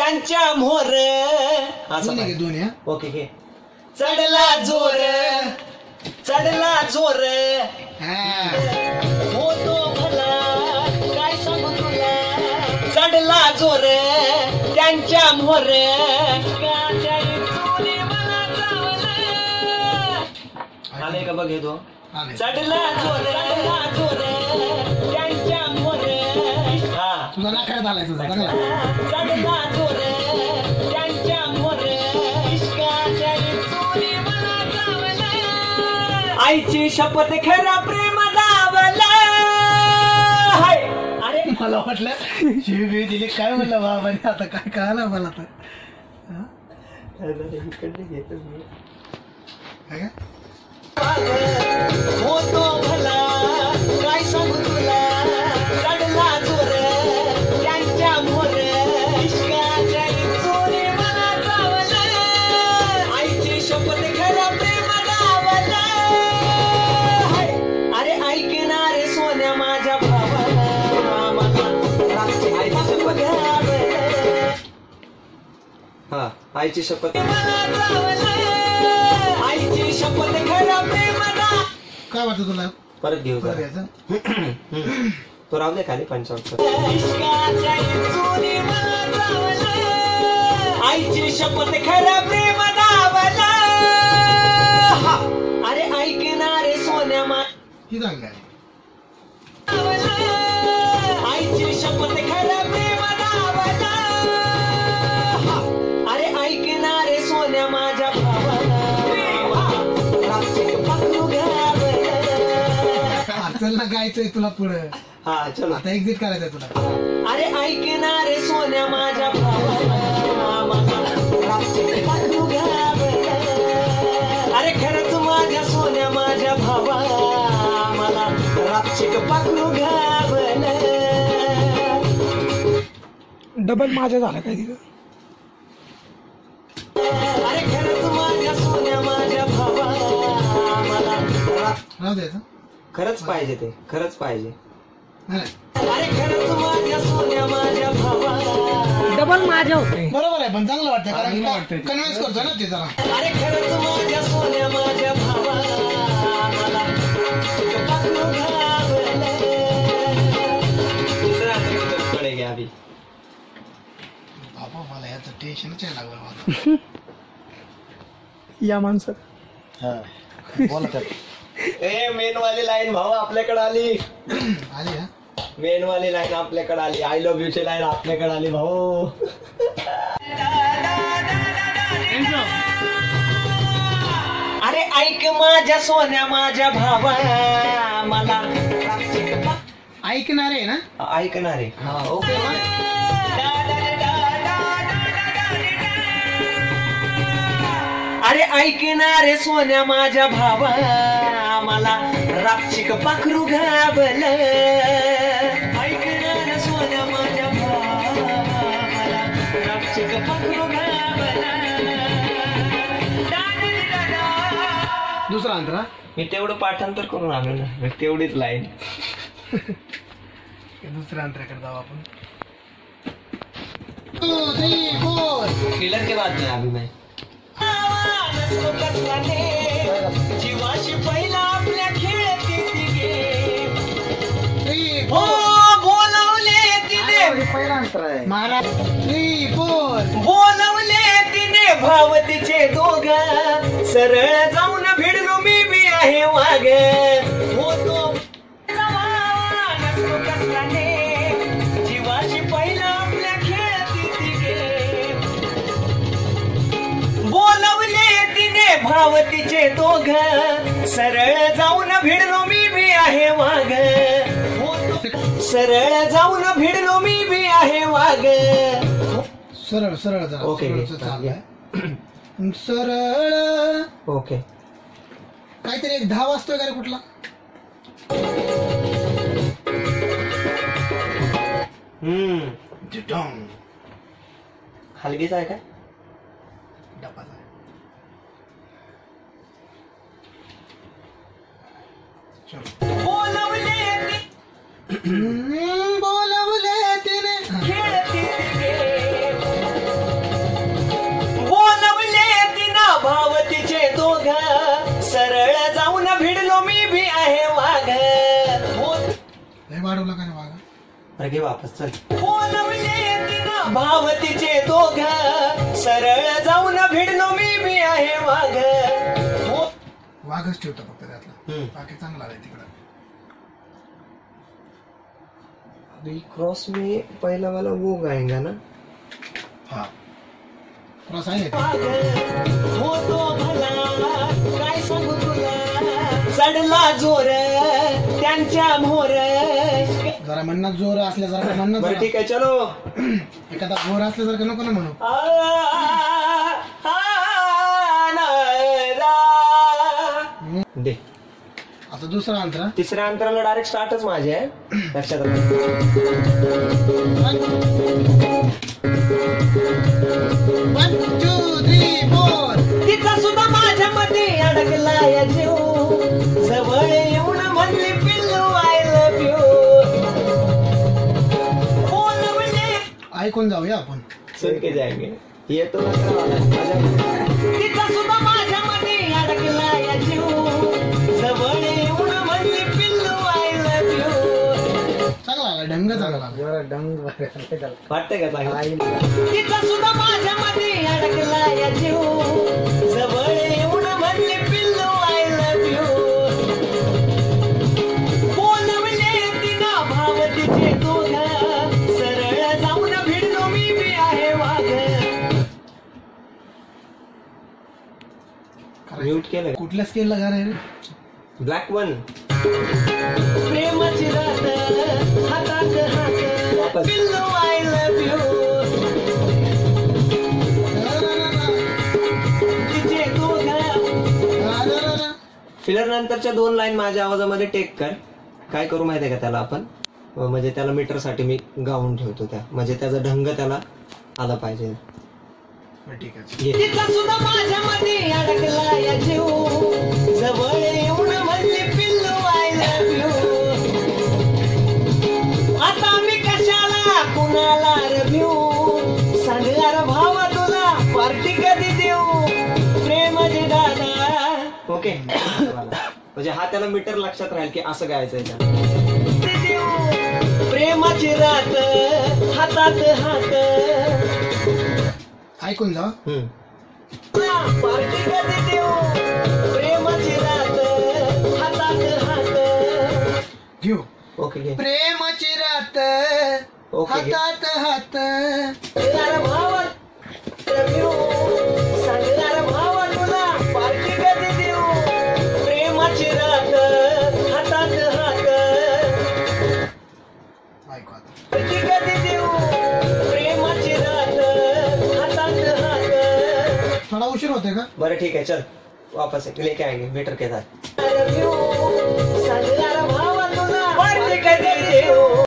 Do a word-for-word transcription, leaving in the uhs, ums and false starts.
त्यांच्या मोर दोन्ही ओके घे. चढला जोर चढला जोर होतो भला काय सांगू तुला चढला जोर त्यांच्या मोर आले का बघ तो चढला जोर चढला जोर त्यांच्या मोर हा तुझा नाकात आलाय तुझा चढला जोर त्यांच्या मोर आईची शपथ खरा प्रेम दावला. अरे मला वाटलं शिवी दिली काय म्हणलं बाबा आता काय कळालं मला तर होतो भला काय सांगू तुला चढला जोर त्यांच्या मोर चोरी मला चावला. आईची शपथ खरा प्रेम दावला. अरे ऐकणारे सोन्या माझ्या भावाला आईची शपथ हा आईची शपथ आईची शपथ खरा प्रेम काय वाटतं तुला परत घेऊ तो राहू दे खाली पंचावन्न. आईची शपथ खरा प्रेम दावला. अरे ऐकणारे सोन्या मा ही चांगली आहे. आईची शपथ खरा प्रेम दावला. अरे ऐकणारे सोन्या माझ्या भावाला चल ना गायचंय तुला पुढे हा चलो आता एक्झिट करायचंय तुला. अरे ऐकणारे सोन्या माझ्या भावाला अरे खरंच माझ्या सोन्या माझ्या भावाला मला रापचिक पाखरू घाबलं. डबल माझ्या झाला काय तिथं. अरे खरंच माझ्या सोन्या माझ्या भावाला मला राहू द्यायचं खरंच पाहिजे ते खरंच पाहिजे. नाही अरे खरंच माझ्या सोन्या माझ्या भावाला डबल माझ्या होते. बरोबर आहे पण चांगलं वाटतं कारण कन्व्हिन्स करतो ना ते जरा. अरे खरंच माझ्या सोन्या माझ्या भावाला मला पाखरू घाबलं. दुसरा आता पडेल अभी बाबा मला याचं टेन्शनच आहे लागलं मला. या माणसं बोला ए मेन वाली लाईन भाऊ आपल्याकडे आली. आली हा मेन वाली लाईन आपल्याकडे आली. आय लव्ह यू ची लाईन आपल्याकडे आली भाऊ. अरे ऐक माझ्या सोन्या माझ्या भावा मला ऐकणार आहे ना ऐकणार आहे. हा ओके अरे ऐकणारे सोन्या माझ्या भावा मला रापचिक पाखरू घाबलं. ऐकणारे सोन्या माझ्या भावा मला रापचिक पाखरू घाबलं. दुसरा अंतरा मी तेवढं पाठांतर करून आलो ना तेवढीच लाईन. दुसऱ्या अंतराकडे जाऊ आपण. क्लियर के बाद में अभी मैं जीवाशी पहिला आपल्या खेळती हो बोलवले तिने पहिला अंतर आहे. महाराज बोलवले तिने भाव तिचे दोघ सरळ जाऊन भिडलो मी बी आहे वाघ होतो जीवाशी पहिला आपल्या खेळती बोलवले तिने भाव तिचे दोघ सरळ जाऊन भिडलो मी बी आहे वाघ सरळ जाऊन भिडलो मी बी आहे वाघ. सरळ सरळ जा. ओके, सरळचं ओके. चाललंय. सरळ ओके काहीतरी एक दहा वाजतोय का रे कुठला. हम्म जिटोंग. हलगीच आहे काय डपाचा आहे. चलो. बोलवले हम्म, बोलवले तिने खेळती बरं घे वापस चल. बोलवले तिनं भाव तिचे दोघ, सरळ जाऊन भिडलो मी बी आहे वाघ. हो. वाघच ठेवतो फक्त त्यातला. हम्म. बाकी चांगला आहे तिकडं. अभी क्रॉस में पहिला वाला वो गाएगा ना. हा क्रॉस आहे ना. हो तो भला काय सांगू तुला, चढला जोर त्यांच्या मोर. जरा म्हणणं जोर असल्यासारखं म्हणणं बरं जरा. ठीक आहे चलो. एखादा जोर असल्यासारखं नको ना म्हणू. आ, आ, ना, रा. दे. आता दुसरा अंतरा. तिसऱ्या अंतराला डायरेक्ट स्टार्टच माझे आहे, लक्षात राहा. One two three four. तिचा सुद्धा माझ्यामध्ये अडकला या जीव, जवळ येऊन म्हणली पिल्लू आय लव्ह यू. बोलवले ऐकून जाऊया आपण. सुन के जाएंगे ये तो तिचा सुद्धा माझ्यामध्ये अडकला या जीव, जवळ येऊन म्हणली पिल्लू आय लव्ह यू. चांगला आला ढंग चांगला आला. जरा डंग वाटतंय का चांगलं. तिचा सुद्धा माझ्यामध्ये अडकला या जीव, जवळ येऊन म्हणली पिल्लू आय लव्ह यू. बोलवले तिनं भाव तिचे दोघ, सरळ जाऊन भिडलो मी बी आहे वाघ. म्यूट केलं. कुठल्या स्केलला गाणं आहे रे? Black one. प्रेमाची रात हातात हात, पिल्लू आय लव्ह यू. तिचे दोघ. फिलर नंतरच्या दोन लाईन माझ्या आवाजामध्ये टेक कर. काय करू माहितीये का त्याला आपण, म्हणजे त्याला मीटर साठी मी गाऊन ठेवतो त्या, म्हणजे त्याचा ढंग त्याला आला पाहिजे. ठीक आहे. तिचा सुद्धा माझ्यामध्ये अडकला या जीव, जवळ येऊन म्हणली पिल्लू आय लव्ह यू. आता मी कशाला कुणाला रिव्ह्यू सांगणार भावा तुला, पार्टी कधी देऊ प्रेमाची दादा. ओके म्हणजे हा त्याला मीटर लक्षात राहील की असं गायचंय त्याला. प्रेमाची रात हातात हात. ऐकून जा. हम्म. पार्टी कधी देऊ प्रेमाची रात हातात हात. घेऊ. ओके घे. प्रेमाची रात ओके घे. हातात हात. सांगणार भावा रव्यू, सांगणार भावा तुला, पार्टी कधी देऊ प्रेमाची रात हातात हात. ऐकू आता. पार्टी कधी देऊ प्रेमाची रात हातात हात. थोडा उशीर होते का? बरं ठीक आहे चल वापस लेके आएंगे मीटर के साथ. सांगणार भावा तुला पार्टी कधी देऊ.